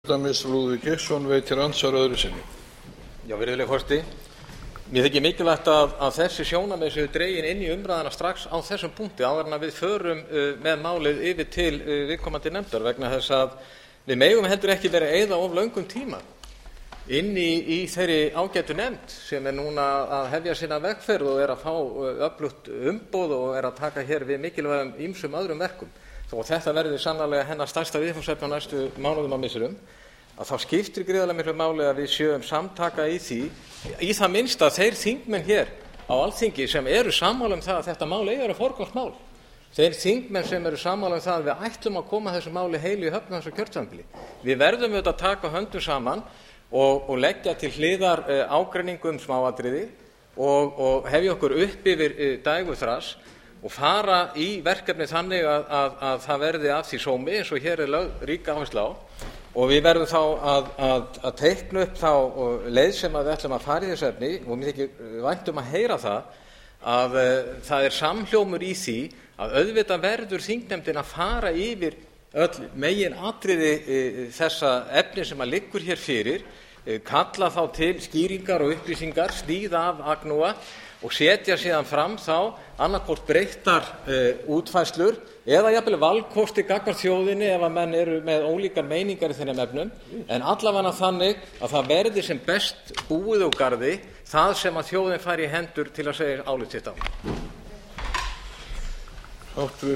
Lúðvík Geirsson veitir andsvar öðru sinni. Já, virðulegi forseti. Mér þykir mikilvægt að þessi sjónarmið séu dregin inn í umræðuna strax á þessum punkti áður en við förum með málið yfir til viðkomandi nefndar, vegna þess að við megum heldur ekki verið að eyða of löngum tíma inn í þeirri ágætu nefnd sem núna að hefja sína vegferð og að fá öflugt umboð og að taka hér við mikilvægum ýmsum öðrum verkum. Þó að þetta verði sannarlega hennar stærsta viðfangsefni á næstu mánuðum og misserum, að þá skiptir gríðarlega miklu máli að við séum samtaka í því, í það minnsta þeir þingmenn hér á Alþingi sem eru sammála það að þetta mál eigi að vera forgangsmál. Þeir þingmenn sem eru sammála það að við ætlum að koma þessu máli heilu í höfn á þessu kjörtímabili. Við verðum auðvitað að taka höndum saman og leggja til hliðar ágreiningu smáatriði og hefja okkur upp yfir dægurþras og fara í verkefni þannig að það verði af því sómi eins og hér lögð rík áhersla á. Og við verðum þá að teikna upp þá leið sem við ætlum að fara í þessu efni og mér þykir vænt að heyra að það samhljómur í því að auðvitað verður þingnefndin að fara yfir öll meginatriði þessa efni sem liggur hér fyrir, kalla þá til skýringar og upplýsingar, sníða af agnúa og setja síðan fram þá annaðhvort breyttar útfærslur eða jafnvel valkosti gagnvart þjóðinni ef að menn eru með ólíkar meiningar í þeim efnum, en allavega þannig að það verði sem best búið úr garði það sem að þjóðin fær í hendur til að segja álit sitt á.